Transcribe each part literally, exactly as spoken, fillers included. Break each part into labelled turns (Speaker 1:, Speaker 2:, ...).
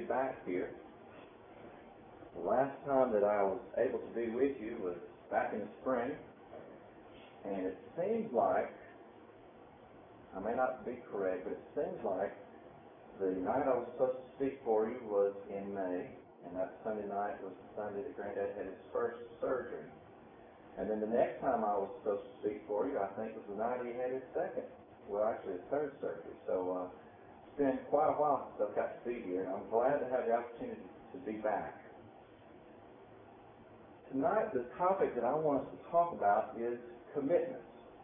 Speaker 1: be back here. The last time that I was able to be with you was back in the spring, and it seems like, I may not be correct, but it seems like the night I was supposed to speak for you was in May, and that Sunday night was the Sunday that Granddad had his first surgery. And then the next time I was supposed to speak for you, I think, was the night he had his second, well, actually his third surgery. So uh, it's been quite a while since I've got to be here, and I'm glad to have the opportunity to be back. Tonight, the topic that I want us to talk about is commitment.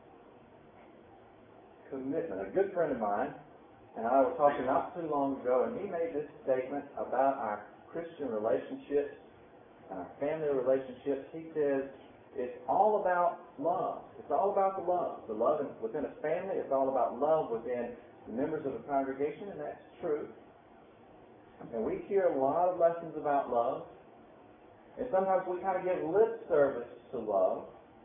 Speaker 1: Commitment. A good friend of mine and I were talking not too long ago, and he made this statement about our Christian relationships and our family relationships. He says, it's all about love. It's all about the love. The love within a family. It's all about love within the members of a congregation, and that's true. And we hear a lot of lessons about love. And sometimes we kind of give lip service to love.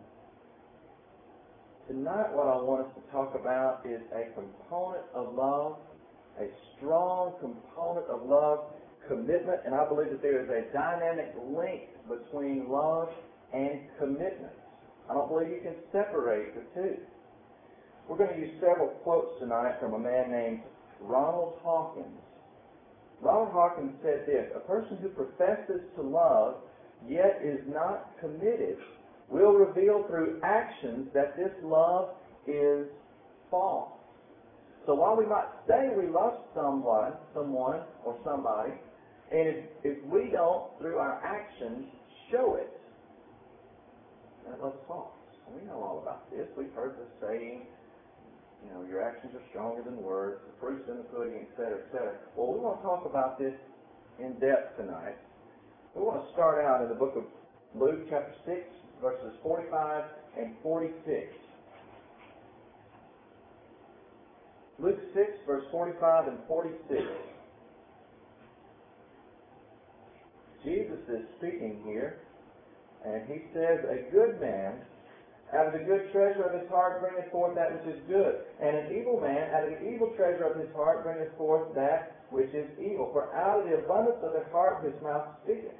Speaker 1: Tonight what I want us to talk about is a component of love, a strong component of love, commitment, and I believe that there is a dynamic link between love and commitment. I don't believe you can separate the two. We're going to use several quotes tonight from a man named Ronald Hawkins. Ronald Hawkins said this, a person who professes to love yet is not committed will reveal through actions that this love is false. So while we might say we love someone, someone or somebody, and if, if we don't, through our actions, show it, that love's false. We know all about this. We've heard this saying, you know, your actions are stronger than words, the proof's in the pudding, et cetera, et cetera. Well, we want to talk about this in depth tonight. We want to start out in the book of Luke chapter six, verses forty-five and forty-six. Luke six, verse forty-five and forty-six. Jesus is speaking here, and he says, a good man out of the good treasure of his heart bringeth forth that which is good, and an evil man out of the evil treasure of his heart bringeth forth that which is evil. For out of the abundance of the heart his mouth speaketh.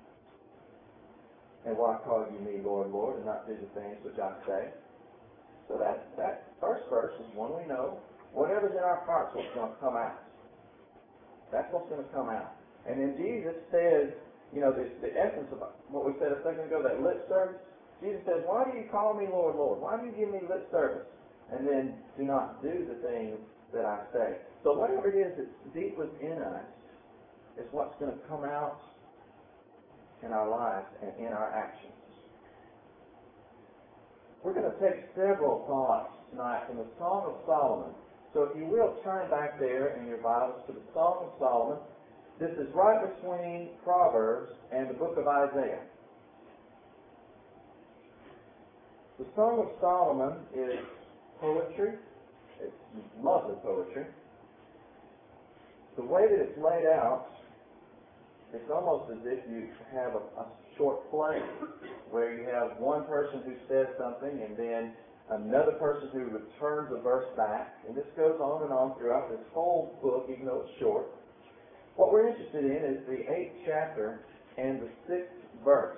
Speaker 1: And why call you me Lord, Lord, and not do the things which I say? So that, that first verse is one we know. Whatever's in our hearts is what's going to come out. That's what's going to come out. And then Jesus says, you know, the, the essence of what we said a second ago, that lip service. Jesus says, why do you call me Lord, Lord? Why do you give me lip service? And then do not do the things that I say. So whatever it is that's deep within us is what's going to come out in our lives and in our actions. We're going to take several thoughts tonight from the Song of Solomon. So if you will, turn back there in your Bibles to the Song of Solomon. This is right between Proverbs and the book of Isaiah. The Song of Solomon is poetry. It's lovely poetry. The way that it's laid out, it's almost as if you have a, a short play where you have one person who says something and then another person who returns a verse back. And this goes on and on throughout this whole book, even though it's short. What we're interested in is the eighth chapter and the sixth verse.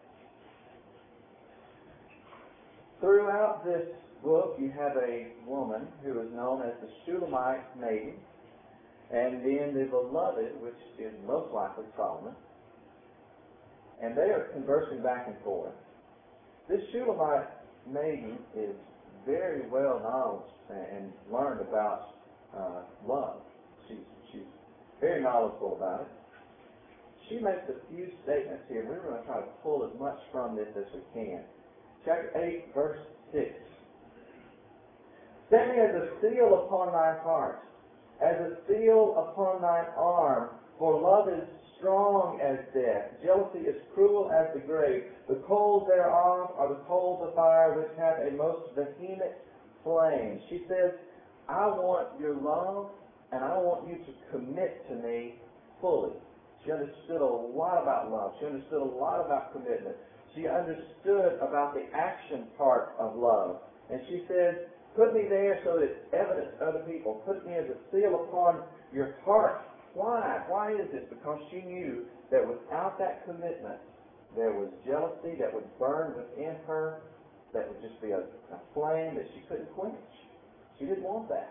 Speaker 1: Throughout this book, you have a woman who is known as the Shulamite maiden, and then the beloved, which is most likely Solomon, and they are conversing back and forth. This Shulamite maiden is very well knowledgeable and learned about uh, love. She's, she's very knowledgeable about it. She makes a few statements here. We're going to try to pull as much from this as we can. Chapter eight, verse six. Set me as a seal upon thy heart, as a seal upon thine arm, for love is strong as death. Jealousy is cruel as the grave. The coals thereof are the coals of fire, which have a most vehement flame. She says, I want your love, and I want you to commit to me fully. She understood a lot about love. She understood a lot about commitment. She understood about the action part of love. And she said, put me there so that it's evident to other people. Put me as a seal upon your heart Why? Why is this? Because she knew that without that commitment, there was jealousy that would burn within her, that would just be a, a flame that she couldn't quench. She didn't want that.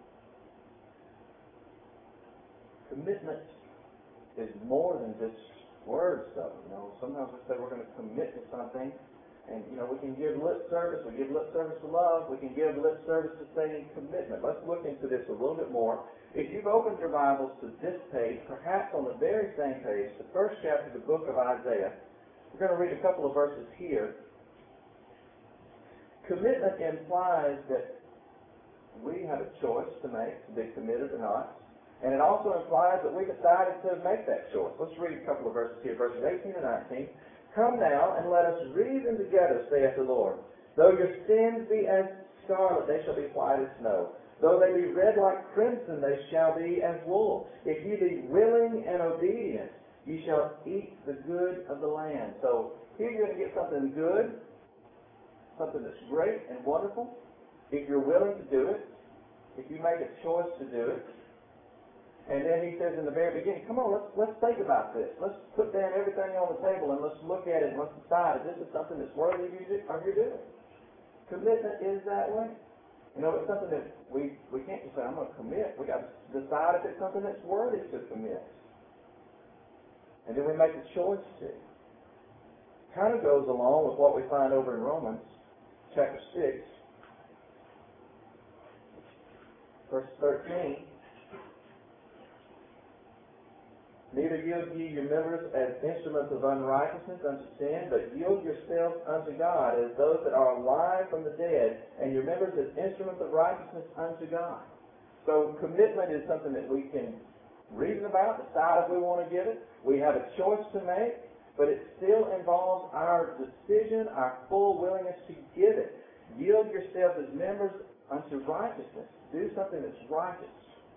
Speaker 1: Commitment is more than just words, though. You know, sometimes we say we're going to commit to something, and you know, we can give lip service. We give lip service to love. We can give lip service to saying commitment. Let's look into this a little bit more. If you've opened your Bibles to this page, perhaps on the very same page, the first chapter of the book of Isaiah, we're going to read a couple of verses here. Commitment implies that we have a choice to make to be committed or not. And it also implies that we decided to make that choice. Let's read a couple of verses here, verses eighteen and nineteen. Come now and let us reason together, saith the Lord. Though your sins be as scarlet, they shall be white as snow. Though they be red like crimson, they shall be as wool. If ye be willing and obedient, ye shall eat the good of the land. So here you're going to get something good, something that's great and wonderful, if you're willing to do it, if you make a choice to do it. And then he says in the very beginning, come on, let's let's think about this. Let's put down everything on the table and let's look at it and let's decide if this is something that's worthy of you doing. Commitment is that way. You know, it's something that we, we can't just say, I'm going to commit. We've got to decide if it's something that's worthy to commit. And then we make the choice to. Kind of goes along with what we find over in Romans chapter six, verse thirteen. Neither yield ye your members as instruments of unrighteousness unto sin, but yield yourselves unto God as those that are alive from the dead, and your members as instruments of righteousness unto God. So commitment is something that we can reason about, decide if we want to give it. We have a choice to make, but it still involves our decision, our full willingness to give it. Yield yourselves as members unto righteousness. Do something that's righteous.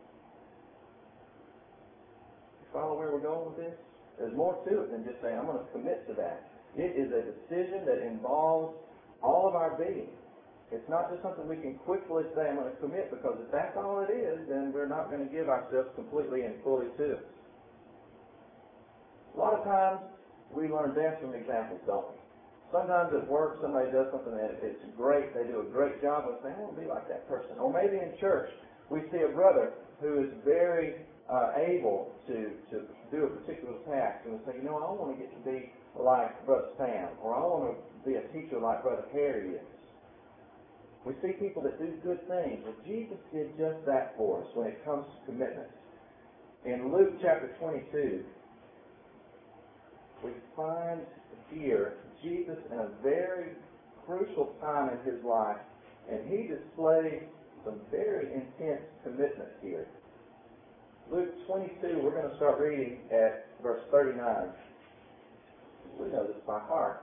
Speaker 1: Follow where we're going with this? There's more to it than just saying, I'm going to commit to that. It is a decision that involves all of our being. It's not just something we can quickly say, I'm going to commit, because if that's all it is, then we're not going to give ourselves completely and fully to it. A lot of times, we learn best from examples, don't we? Sometimes at work, somebody does something that it's great, they do a great job, we say, I want to be like that person. Or maybe in church, we see a brother who is very Uh, able to, to do a particular task, and we say, you know, I want to get to be like Brother Sam, or I want to be a teacher like Brother Harry is. We see people that do good things. Well, Jesus did just that for us when it comes to commitment. In Luke chapter twenty-two, we find here Jesus in a very crucial time in his life, and he displays some very intense commitment here. Luke twenty-two, we're going to start reading at verse thirty-nine. We know this by heart.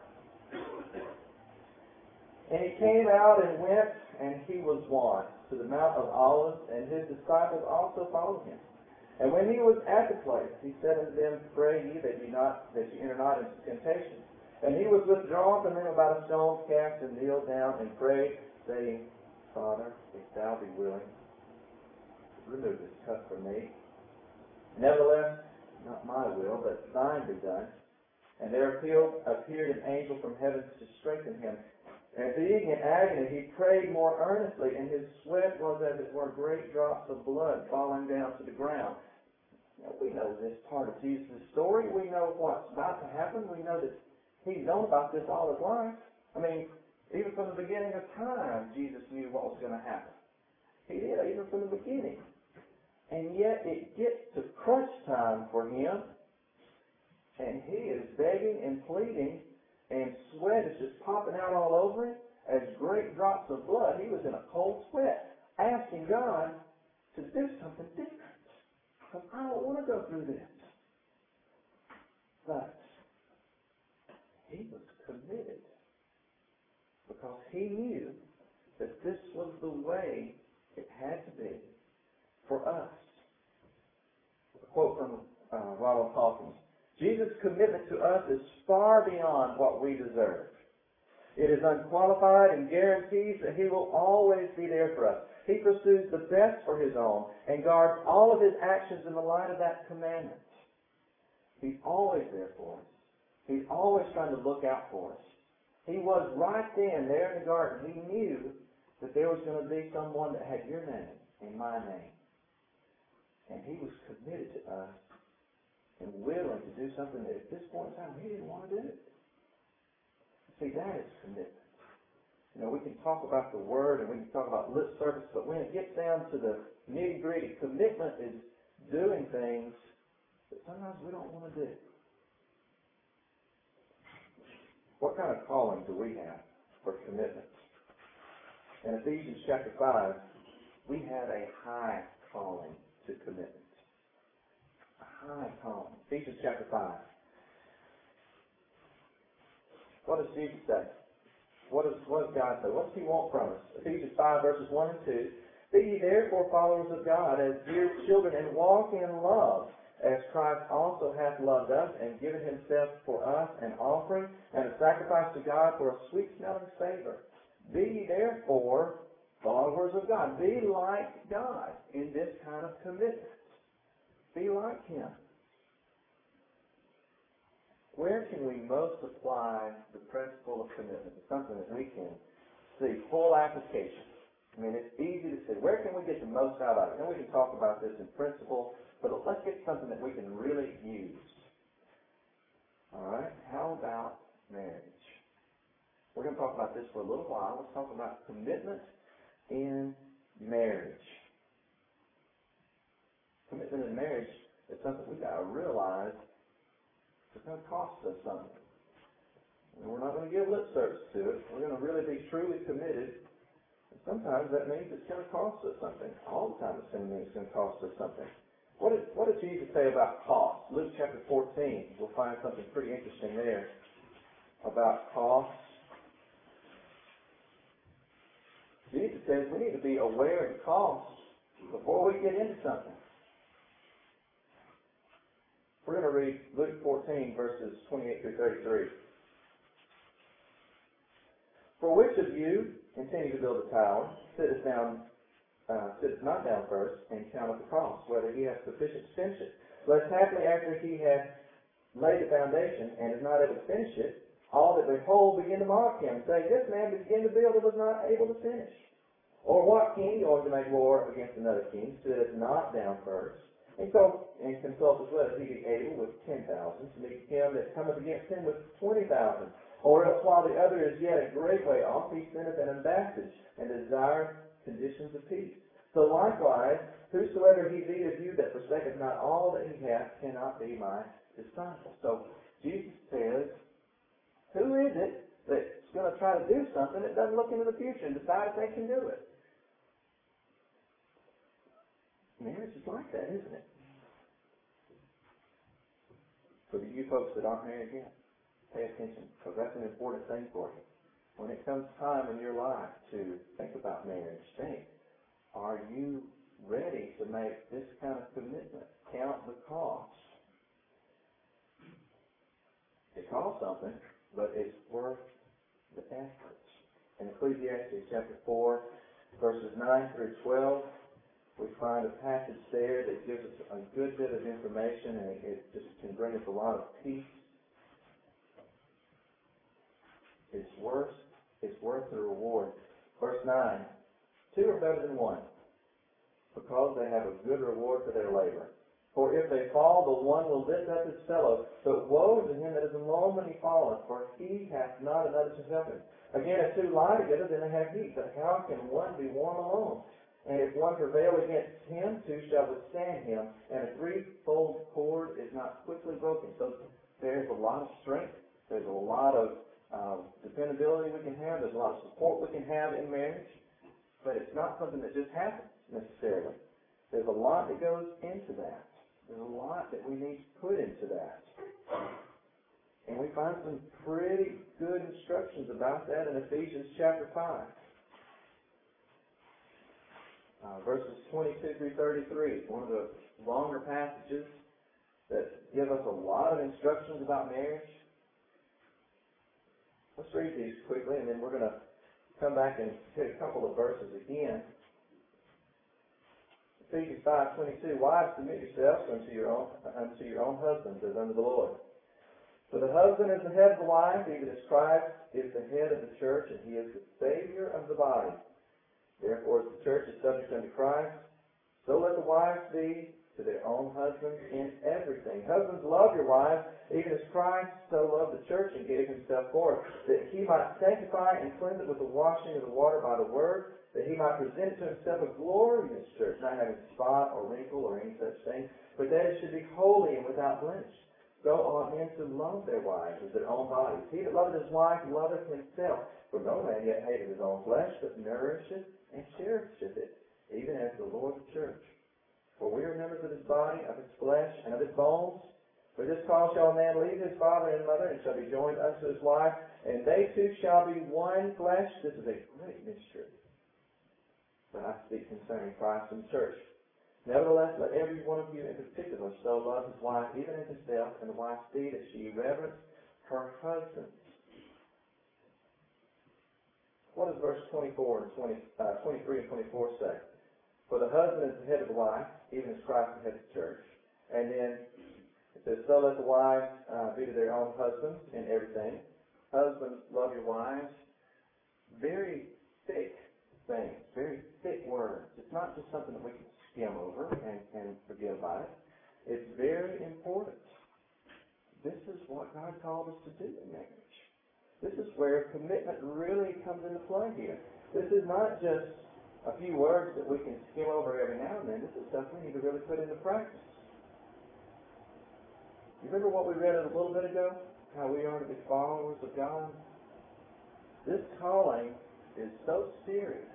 Speaker 1: And he came out and went, and he was one, to the Mount of Olives, and his disciples also followed him. And when he was at the place, he said unto them, Pray ye that ye not that ye enter not into temptation. And he was withdrawn from them about a stone's cast, and kneeled down and prayed, saying, Father, if thou be willing, remove this cup from me. Nevertheless, not my will, but thine be done. And there appeared, appeared an angel from heaven to strengthen him. And being in agony, he prayed more earnestly, and his sweat was as it were great drops of blood falling down to the ground. Now, we know this part of Jesus' story. We know what's about to happen. We know that he's known about this all his life. I mean, even from the beginning of time, Jesus knew what was going to happen. He did, even from the beginning. And yet it gets to crunch time for him, and he is begging and pleading, and sweat is just popping out all over him as great drops of blood. He was in a cold sweat, asking God to do something different, because I don't want to go through this. But he was committed, because he knew that this was the way it had to be for us. A quote from uh, Ronald Hawkins. Jesus' commitment to us is far beyond what we deserve. It is unqualified and guarantees that he will always be there for us. He pursues the best for his own and guards all of his actions in the light of that commandment. He's always there for us. He's always trying to look out for us. He was right then, there in the garden. He knew that there was going to be someone that had your name and my name. And he was committed to us and willing to do something that at this point in time he didn't want to do. See, that is commitment. You know, we can talk about the Word and we can talk about lip service, but when it gets down to the nitty-gritty, commitment is doing things that sometimes we don't want to do. What kind of calling do we have for commitment? In Ephesians chapter five, we have a high calling to commitment. A high calling. Ephesians chapter five. What does Jesus say? What does, what does God say? What does He want from us? Ephesians five, verses one and two. Be ye therefore followers of God as dear children, and walk in love, as Christ also hath loved us, and given Himself for us an offering and a sacrifice to God for a sweet-smelling savor. Be ye therefore followers of God. Be like God in this kind of commitment. Be like Him. Where can we most apply the principle of commitment? It's something that we can see full application. I mean, it's easy to see. Where can we get the most out of it? And we can talk about this in principle, but let's get something that we can really use. All right? How about marriage? We're going to talk about this for a little while. Let's talk about commitment in marriage. Commitment in marriage is something we've got to realize it's going to cost us something. And we're not going to give lip service to it. We're going to really be truly committed. And sometimes that means it's going to cost us something. All the time it's going to mean it's going to cost us something. What did, what did Jesus say about cost? Luke chapter fourteen. We'll find something pretty interesting there about cost. Jesus says we need to be aware of the cost before we get into something. We're going to read Luke fourteen, verses twenty-eight through thirty-three. For which of you, continue to build a tower, sitteth down, uh, sitteth not down first, and counteth the cost, whether he hath sufficient to finish it? Lest haply after he hath laid the foundation, and is not able to finish it, all that behold begin to mock him, and say, This man began to build and was not able to finish. Or what king going to make war against another king, sitteth not down first, and so and consulteth whether he be able with ten thousand to meet him that cometh against him with twenty thousand? Or else while the other is yet a great way off, he sendeth an ambassage, and desireth conditions of peace. So likewise, whosoever he be of you that forsaketh not all that he hath cannot be my disciple. So Jesus says, who is it that's going to try to do something that doesn't look into the future and decide if they can do it? Marriage is like that, isn't it? For the you folks that aren't married yet, pay attention, because that's an important thing for you. When it comes time in your life to think about marriage, think, are you ready to make this kind of commitment? Count the cost. It costs something, but it's worth the effort. In Ecclesiastes chapter four, verses nine through twelve, we find a passage there that gives us a good bit of information, and it just can bring us a lot of peace. It's worth, it's worth the reward. Verse nine, two are better than one, because they have a good reward for their labor. For if they fall, the one will lift up his fellow. But woe to him that is alone when he falleth, for he hath not another to help him. Again, if two lie together, then they have heat. But how can one be warm alone? And if one prevail against him, two shall withstand him. And a threefold cord is not quickly broken. So there's a lot of strength. There's a lot of uh, dependability we can have. There's a lot of support we can have in marriage. But it's not something that just happens necessarily. There's a lot that goes into that. There's a lot that we need to put into that. And we find some pretty good instructions about that in Ephesians chapter five. Uh, verses twenty-two through thirty-three, one of the longer passages that give us a lot of instructions about marriage. Let's read these quickly, and then we're going to come back and hit a couple of verses again. Ephesians five twenty-two, wives, submit yourselves unto your own unto your own husbands as unto the Lord. For the husband is the head of the wife, even as Christ is the head of the church, and he is the Savior of the body. Therefore, as the church is subject unto Christ, so let the wives be to their own husbands in everything. Husbands, love your wives, even as Christ so loved the church and gave himself for it, that he might sanctify and cleanse it with the washing of the water by the word, that he might present it to himself a glorious church, not having spot or wrinkle or any such thing, but that it should be holy and without blemish. So ought men to love their wives as their own bodies. He that loveth his wife loveth himself. For no man yet hateth his own flesh, but nourisheth and cherisheth it, even as the Lord of the church. For we are members of his body, of his flesh, and of his bones. For this cause shall a man leave his father and mother, and shall be joined unto his wife, and they two shall be one flesh. This is a great mystery. But I speak concerning Christ and the church. Nevertheless, let every one of you in particular so love his wife, even as himself, and the wife see that she reverence her husband. What does verse twenty-four and twenty, uh, twenty-three and twenty-four say? For the husband is the head of the wife, even as Christ is the head of the church. And then it says, so let the wives uh, be to their own husbands in everything. Husbands, love your wives. Very thick things, very thick words. It's not just something that we can skim over and, and forget about it. It's very important. This is what God called us to do in marriage. This is where commitment really comes into play here. This is not just a few words that we can skim over every now and then. This is stuff we need to really put into practice. You remember what we read a little bit ago? How we are to be followers of God? This calling is so serious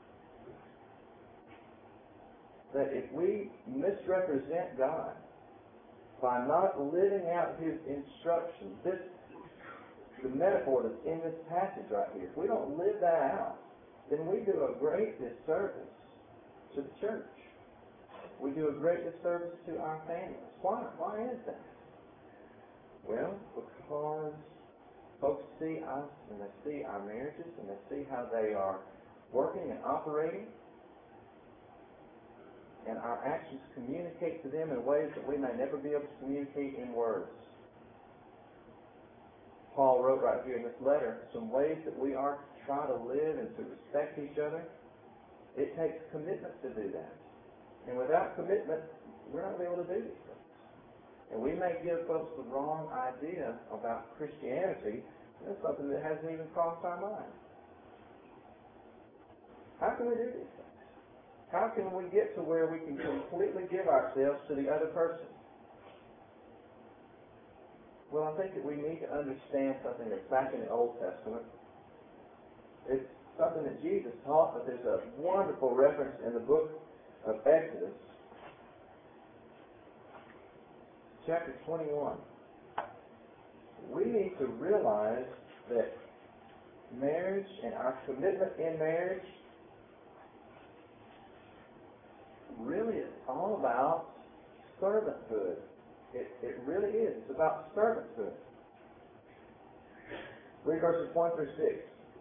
Speaker 1: that if we misrepresent God by not living out his instructions, this the metaphor that's in this passage right here, if we don't live that out, then we do a great disservice to the church. We do a great disservice to our families. Why? Why is that? Well, because folks see us and they see our marriages and they see how they are working and operating, and our actions communicate to them in ways that we may never be able to communicate in words. Paul wrote right here in this letter some ways that we are to try to live and to respect each other. It takes commitment to do that. And without commitment, we're not going to be able to do these things. And we may give folks the wrong idea about Christianity. That's something that hasn't even crossed our mind. How can we do these things? How can we get to where we can completely give ourselves to the other person? Well, I think that we need to understand something that's back in the Old Testament. It's something that Jesus taught, but there's a wonderful reference in the book of Exodus, chapter twenty-one. We need to realize that marriage and our commitment in marriage really is all about servanthood. It, it really is. It's about servanthood. Read verses one through six.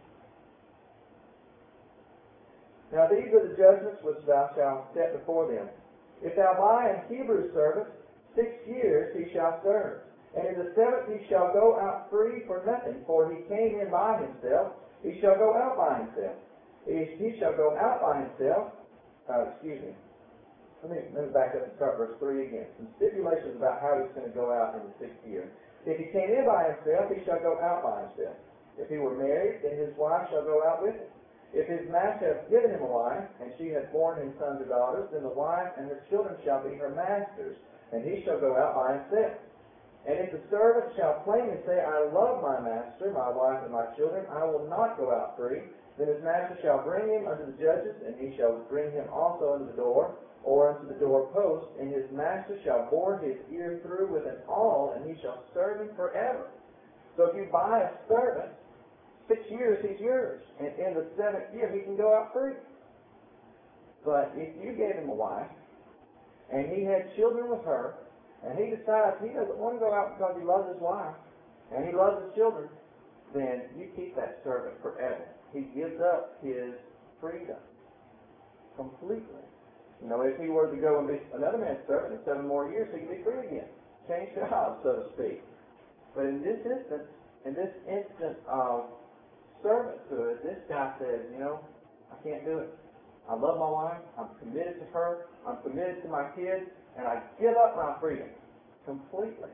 Speaker 1: Now these are the judgments which thou shalt set before them. If thou buy an Hebrew servant, six years he shall serve. And in the seventh he shall go out free for nothing, for he came in by himself. He shall go out by himself. He, he shall go out by himself. Uh, excuse me. Let me, let me back up and start verse three again. Some stipulations about how he's going to go out in the sixth year. If he came in by himself, he shall go out by himself. If he were married, then his wife shall go out with him. If his master hath given him a wife, and she hath borne him sons or daughters, then the wife and her children shall be her master's, and he shall go out by himself. And if the servant shall plainly say, I love my master, my wife, and my children, I will not go out free, then his master shall bring him unto the judges, and he shall bring him also unto the door, or unto the doorpost, and his master shall bore his ear through with an awl, and he shall serve him forever. So if you buy a servant, six years he's yours, and in the seventh year he can go out free. But if you gave him a wife, and he had children with her, and he decides he doesn't want to go out because he loves his wife, and he loves his children, then you keep that servant forever. He gives up his freedom completely. You know, if he were to go and be another man's servant in seven more years, he could be free again. Change jobs, so to speak. But in this instance, in this instance of servanthood, this guy says, you know, I can't do it. I love my wife. I'm committed to her. I'm committed to my kids. And I give up my freedom completely.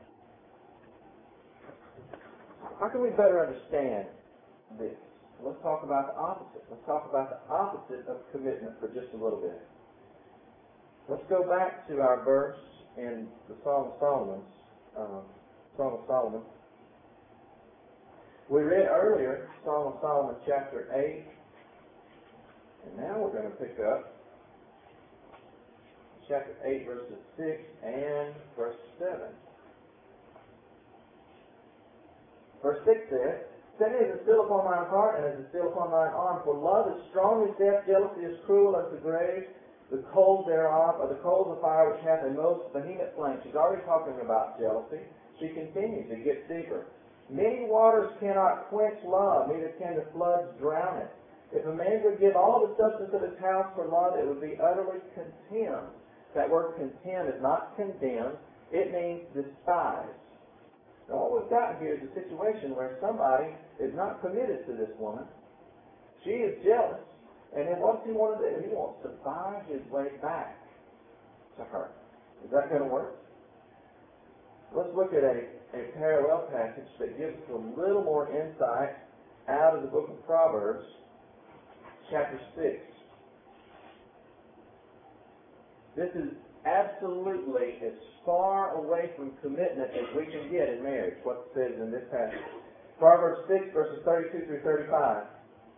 Speaker 1: How can we better understand this? Let's talk about the opposite. Let's talk about the opposite of commitment for just a little bit. Let's go back to our verse in the Song of Solomon. Um, Song of Solomon. We read earlier Song of Solomon chapter eight. And now we're going to pick up chapter eight, verses six and verse seven. Verse six says, Set me as a seal upon mine heart, and as a seal upon mine arm. For love is strong as death, jealousy is cruel as the grave. The coals thereof are the coals of fire which hath a most vehement flame. She's already talking about jealousy. She continues, it gets deeper. Many waters cannot quench love, neither can the floods drown it. If a man would give all the substance of his house for love, it would be utterly contemned. That word contemn is not condemned. It means despise. Now what we've got here is a situation where somebody is not committed to this woman. She is jealous. And then what's he want to do? He wants to buy his way back to her. Is that going to work? Let's look at a, a parallel passage that gives us a little more insight out of the book of Proverbs, chapter six. This is absolutely as far away from commitment as we can get in marriage, what it says in this passage. Proverbs six, verses thirty-two through thirty-five.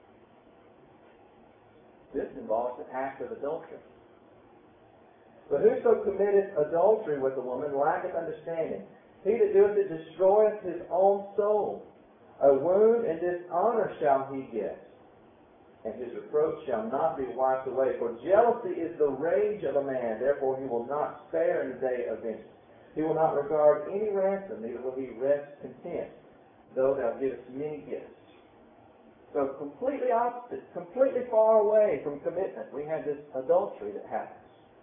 Speaker 1: This involves an act of adultery. But whoso committeth adultery with a woman lacketh understanding. He that doeth it destroyeth his own soul. A wound and dishonor shall he get, and his reproach shall not be wiped away. For jealousy is the rage of a man, therefore he will not spare in the day of vengeance. He will not regard any ransom, neither will he rest content, though thou givest many gifts. So completely opposite, completely far away from commitment. We have this adultery that happens.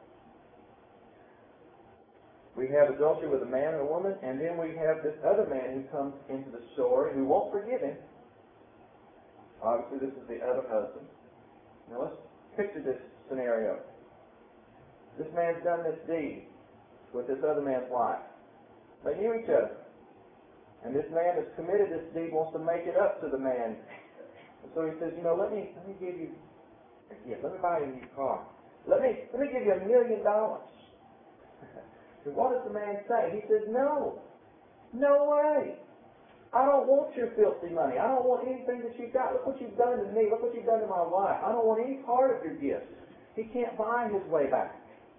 Speaker 1: We have adultery with a man and a woman, and then we have this other man who comes into the story who won't forgive him. Obviously, this is the other husband. Now let's picture this scenario. This man's done this deed with this other man's wife. They knew each other. And this man that's committed this deed wants to make it up to the man. And so he says, you know, let me let me give you a gift. Let me buy you a new car. Let me let me give you a million dollars. And what does the man say? He says, no. No way. I don't want your filthy money. I don't want anything that you've got. Look what you've done to me. Look what you've done to my wife. I don't want any part of your gifts. He can't buy his way back.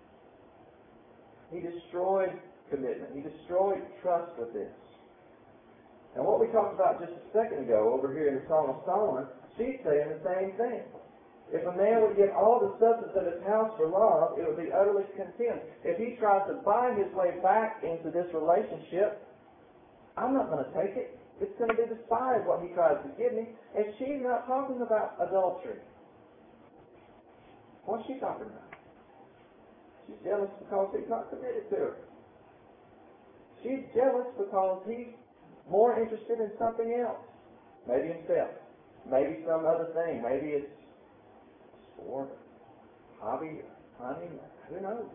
Speaker 1: He destroyed commitment. He destroyed trust with this. And what we talked about just a second ago over here in the Song of Solomon, she's saying the same thing. If a man would give all the substance of his house for love, it would be utterly contemned. If he tries to buy his way back into this relationship, I'm not going to take it. It's going to be despised what he tries to give me. And she's not talking about adultery. What's she talking about? She's jealous because he's not committed to her. She's jealous because he's more interested in something else. Maybe himself. Maybe some other thing. Maybe it's sport, hobby, hunting. Who knows?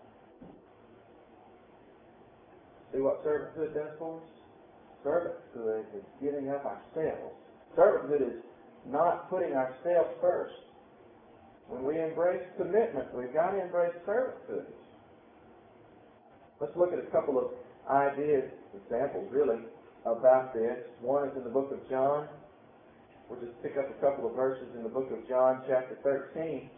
Speaker 1: See what servanthood does for us? Servanthood is giving up ourselves. Servanthood is not putting ourselves first. When we embrace commitment, we've got to embrace servanthood. Let's look at a couple of ideas, examples really, about this. One is in the book of John. We'll just pick up a couple of verses in the book of John, chapter thirteen.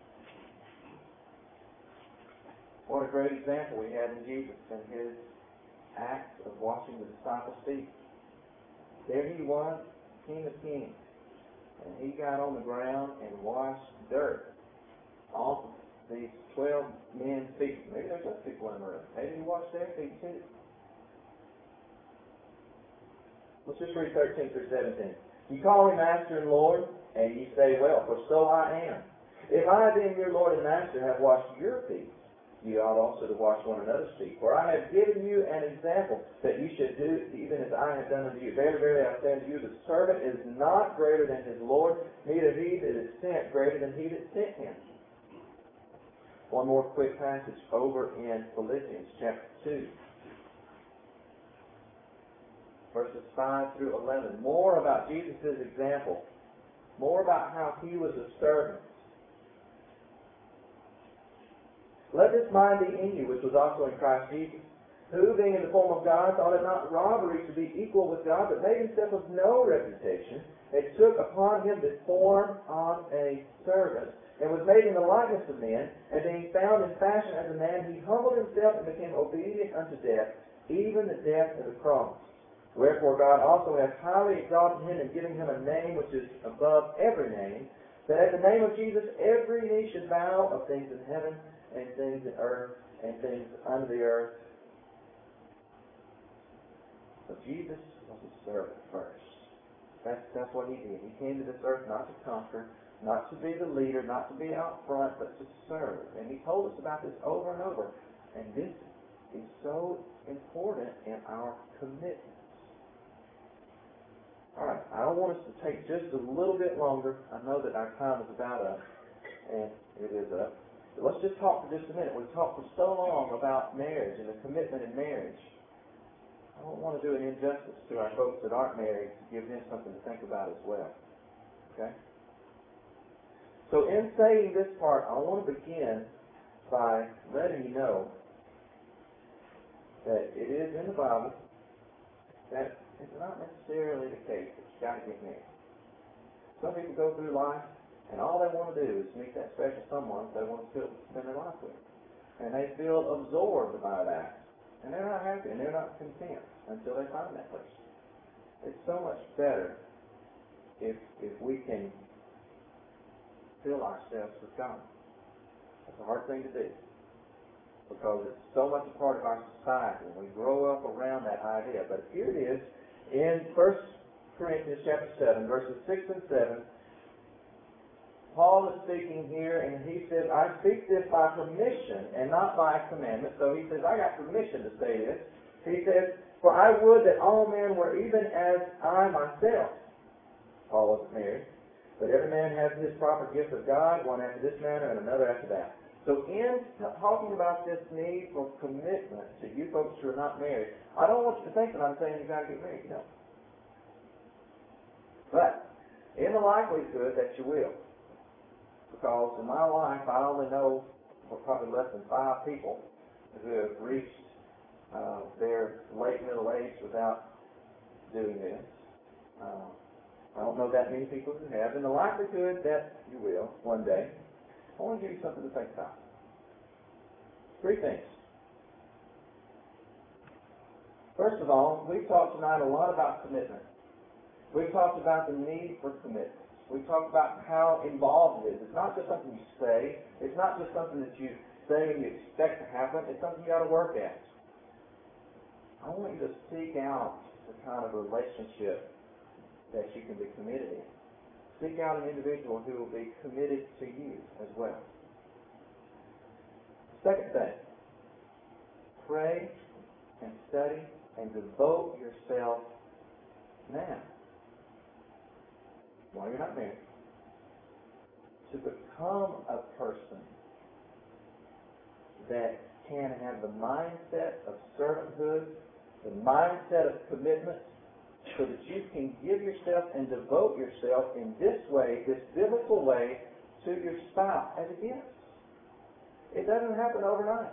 Speaker 1: What a great example we have in Jesus and his act of washing the disciples' feet. There he was, King of Kings. And he got on the ground and washed dirt off of these twelve men's feet. Maybe there's other people in the room. Maybe he washed their feet too. Let's just read thirteen through seventeen. You call me Master and Lord, and you say, well, for so I am. If I, then your Lord and Master, have washed your feet, ye ought also to wash one another's feet. For I have given you an example, that you should do even as I have done unto you. Verily, verily, I say unto you, the servant is not greater than his Lord, neither he that is sent greater than he that sent him. One more quick passage over in Philippians chapter two. Verses five through eleven. More about Jesus' example. More about how he was a servant. Let this mind be in you, which was also in Christ Jesus, who, being in the form of God, thought it not robbery to be equal with God, but made himself of no reputation, and took upon him the form of a servant, and was made in the likeness of men, and being found in fashion as a man, he humbled himself and became obedient unto death, even the death of the cross. Wherefore God also hath highly exalted him, and given him a name which is above every name, that at the name of Jesus every knee should bow, of things in heaven, and things in earth, and things under the earth. So Jesus was a servant first. That's, that's what he did. He came to this earth not to conquer, not to be the leader, not to be out front, but to serve. And he told us about this over and over. And this is so important in our commitment. All right, I want us to take just a little bit longer. I know that our time is about up, and it is up. But let's just talk for just a minute. We've talked for so long about marriage and the commitment in marriage. I don't want to do an injustice to our folks that aren't married to give them something to think about as well. Okay? So in saying this part, I want to begin by letting you know that it is in the Bible that it's not necessarily the case that you've got to get married. Some people go through life, and all they want to do is meet that special someone they want to spend their life with. And they feel absorbed by that. And they're not happy, and they're not content until they find that person. It's so much better if if we can fill ourselves with God. It's a hard thing to do, because it's so much a part of our society, and we grow up around that idea. But here it is in First Corinthians chapter seven, verses six and seven. Paul is speaking here, and he says, I speak this by permission and not by commandment. So he says, I got permission to say this. He says, for I would that all men were even as I myself. Paul wasn't married. But every man has his proper gift of God, one after this manner and another after that. So in talking about this need for commitment to you folks who are not married, I don't want you to think that I'm saying you've got to get married. No. But in the likelihood that you will, because in my life I only know well, probably less than five people who have reached uh, their late middle age without doing this. Uh, I don't know that many people who have. In the likelihood that you will one day, I want to give you something to think about. Three things. First of all, we've talked tonight a lot about commitment. We've talked about the need for commitment. We've talked about how involved it is. It's not just something you say. It's not just something that you say and you expect to happen. It's something you got to work at. I want you to seek out the kind of relationship that you can be committed in. Seek out an individual who will be committed to you as well. Second thing, pray and study and devote yourself now, while you're not married, to become a person that can have the mindset of servanthood, the mindset of commitment, so that you can give yourself and devote yourself in this way, this biblical way, to your spouse as a gift. It doesn't happen overnight.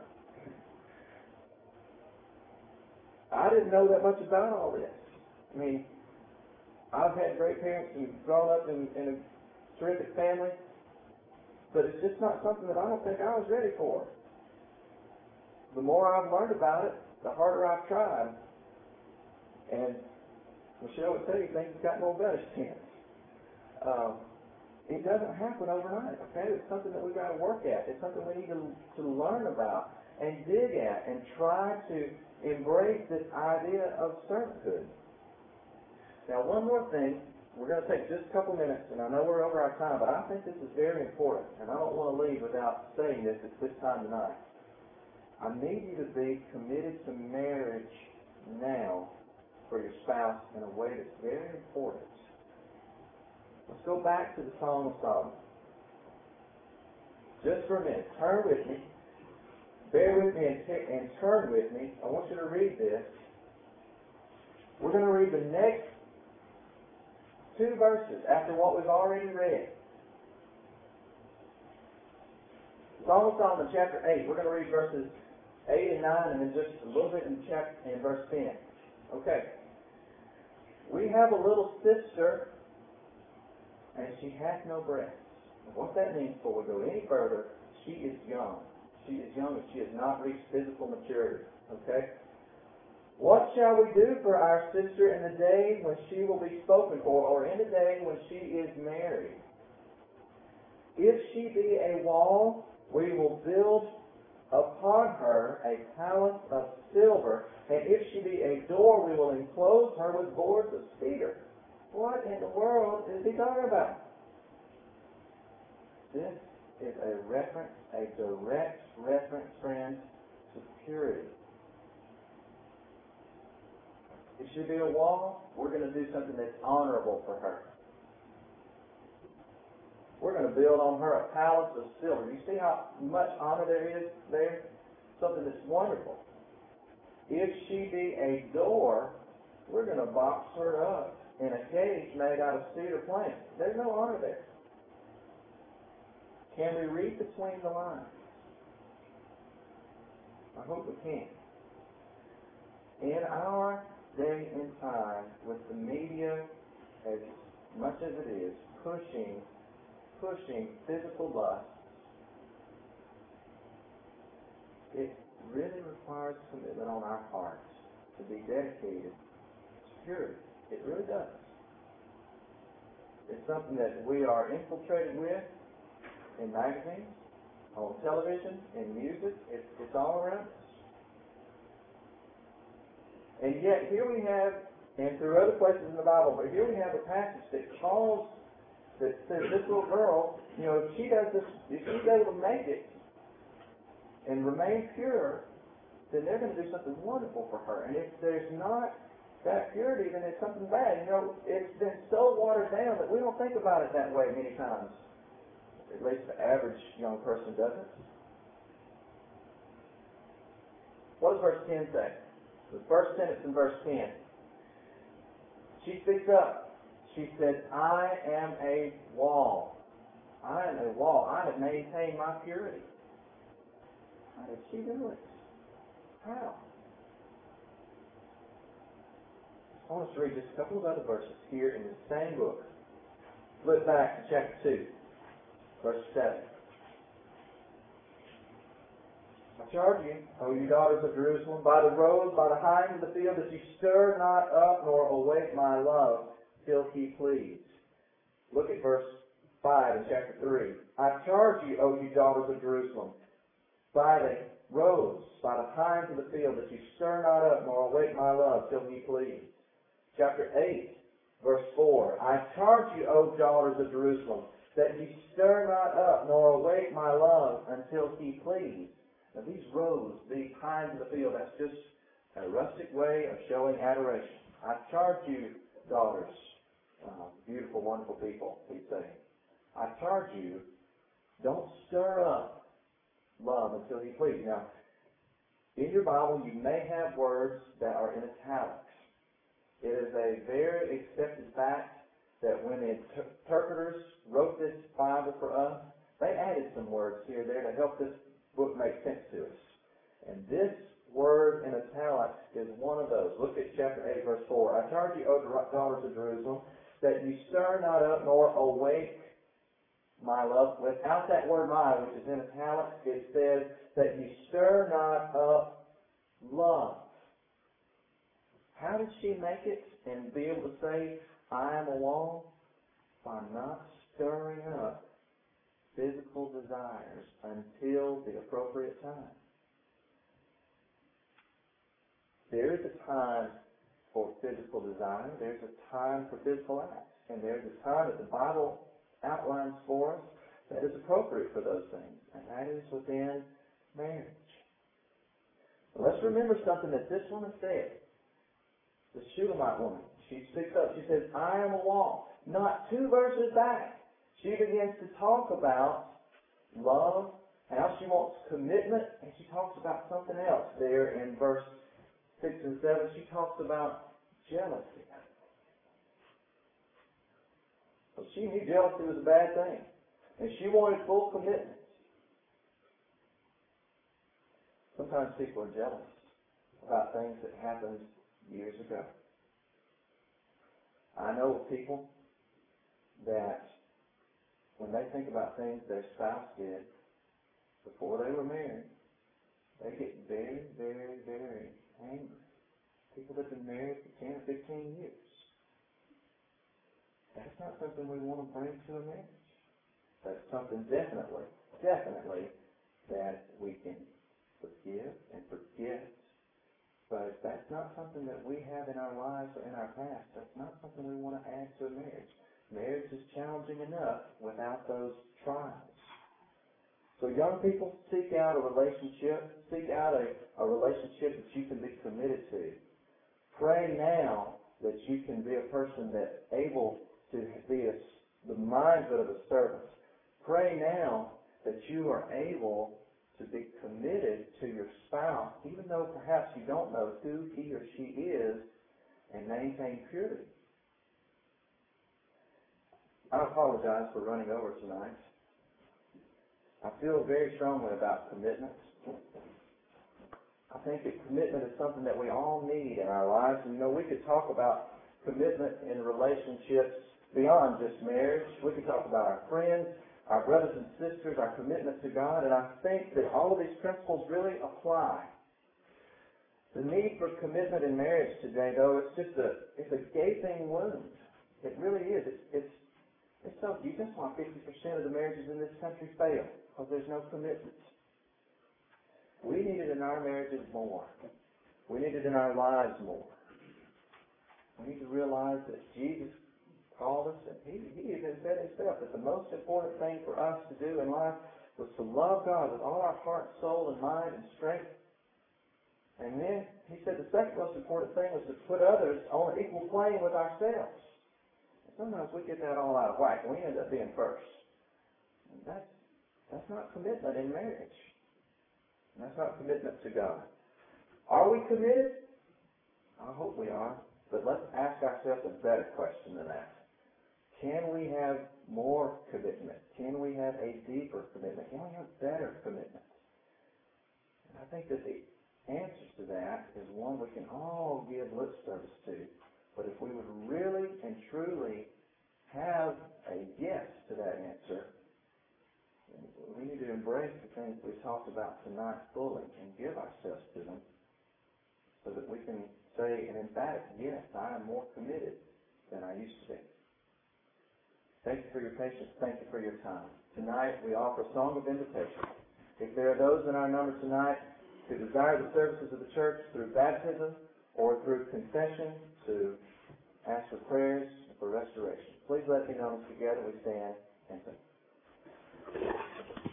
Speaker 1: I didn't know that much about all this. I mean, I've had great parents who've grown up in, in a terrific family, but it's just not something that I don't think I was ready for. The more I've learned about it, the harder I've tried. And Michelle would tell you things have gotten more better since. Um, it doesn't happen overnight, okay? It's something that we've got to work at. It's something we need to, to learn about and dig at and try to embrace this idea of servanthood. Now, one more thing we're going to take just a couple minutes, and I know we're over our time, but I think this is very important, and I don't want to leave without saying this at this time tonight. I need you to be committed to marriage now for your spouse in a way that's very important. Let's go back to the Song of Solomon. Just for a minute. Turn with me. Bear with me and, t- and turn with me. I want you to read this. We're going to read the next two verses after what we've already read. Song of Solomon, chapter eight. We're going to read verses eight and nine, and then just a little bit in chapter in verse ten. Okay. We have a little sister, and she hath no breasts. What that means, before we go any further, she is young. She is young and she has not reached physical maturity. Okay? What shall we do for our sister in the day when she will be spoken for, or in the day when she is married? If she be a wall, we will build upon her a palace of silver, and if she be a door, we will enclose her with boards of cedar. What in the world is he talking about? This is a reference, a direct reference, friends, to purity. If she be a wall, we're going to do something that's honorable for her. We're going to build on her a palace of silver. You see how much honor there is there? Something that's wonderful. If she be a door, we're going to box her up in a cage made out of cedar planks. There's no honor there. Can we read between the lines? I hope we can. In our day and time, with the media, as much as it is, pushing, pushing physical lust, it really requires commitment on our parts to be dedicated to purity. It really does. It's something that we are infiltrated with in magazines, on television, in music. It's, it's all around us. And yet, here we have, and through other places in the Bible, but here we have a passage that calls, that says this little girl, you know, if she does this, if she's able to make it and remain pure, then they're going to do something wonderful for her. And if there's not that purity, then it's something bad. You know, it's been so watered down that we don't think about it that way many times. At least the average young person doesn't. What does verse ten say? The first sentence in verse ten. She speaks up. She says, I am a wall. I am a wall. I have maintained my purity. How did she do it? How? I want us to read just a couple of other verses here in the same book. Flip back to chapter two, verse seven. I charge you, O you daughters of Jerusalem, by the road, by the hinds of the field, that you stir not up nor awake my love till he please. Look at verse five in chapter three. I charge you, O you daughters of Jerusalem, by the roads, by the hinds of the field, that you stir not up nor awake my love till he please. Chapter eight, verse four. I charge you, O daughters of Jerusalem, that ye stir not up nor awake my love until he please. Now these roads, these hinds of the field, that's just a rustic way of showing adoration. I charge you, daughters, uh, beautiful, wonderful people, he's saying. I charge you, don't stir up love until he please. Now, in your Bible, you may have words that are in italics. It is a very accepted fact that when the inter- interpreters wrote this Bible for us, they added some words here and there to help this book make sense to us. And this word in italics is one of those. Look at chapter eight, verse four. I charge you, O daughters of Jerusalem, that you stir not up nor awake my love. Without that word my, which is in italics, it says that you stir not up love. How did she make it and be able to say, I am a wall? By not stirring up physical desires until the appropriate time. There is a time for physical desire. There's a time for physical acts. And there's a time that the Bible outlines for us that is appropriate for those things. And that is within marriage. But let's remember something that this woman said. The Shulamite woman. She speaks up. She says, I am a wall. Not two verses back, she begins to talk about love, how she wants commitment, and she talks about something else there in verse six and seven. She talks about jealousy. So she knew jealousy was a bad thing, and she wanted full commitment. Sometimes people are jealous about things that happened years ago. I know of people that when they think about things their spouse did before they were married, they get very, very, very angry. People that have been married for ten or fifteen years. That's not something we want to bring to a marriage. That's something definitely, definitely that we can forgive and forget. But if that's not something that we have in our lives or in our past, that's not something we want to add to a marriage. Marriage is challenging enough without those trials. So young people, seek out a relationship. Seek out a, a relationship that you can be committed to. Pray now that you can be a person that's able to be a, the mindset of a servant. Pray now that you are able to be committed to your spouse, even though perhaps you don't know who he or she is, and maintain purity. I apologize for running over tonight. I feel very strongly about commitment. I think that commitment is something that we all need in our lives. And, you know, we could talk about commitment in relationships beyond just marriage. We could talk about our friends, our brothers and sisters, our commitment to God. And I think that all of these principles really apply. The need for commitment in marriage today, though, it's just a it's a gaping wound. It really is. It's it's It's so deep. That's why fifty percent of the marriages in this country fail, because there's no commitment. We need it in our marriages more. We need it in our lives more. We need to realize that Jesus called us, and He, he even said Himself that the most important thing for us to do in life was to love God with all our heart, soul, and mind, and strength. And then He said the second most important thing was to put others on an equal plane with ourselves. Sometimes we get that all out of whack, and we end up being first. And that's, that's not commitment in marriage. And that's not commitment to God. Are we committed? I hope we are. But let's ask ourselves a better question than that. Can we have more commitment? Can we have a deeper commitment? Can we have better commitment? And I think that the answer to that is one we can all give lip service to. But if we would really and truly have a yes to that answer, we need to embrace the things we talked about tonight fully and give ourselves to them so that we can say an emphatic yes, I am more committed than I used to be. Thank you for your patience. Thank you for your time. Tonight we offer a song of invitation. If there are those in our number tonight who desire the services of the church through baptism or through confession, to ask for prayers and for restoration, please let me know as together we stand and sing.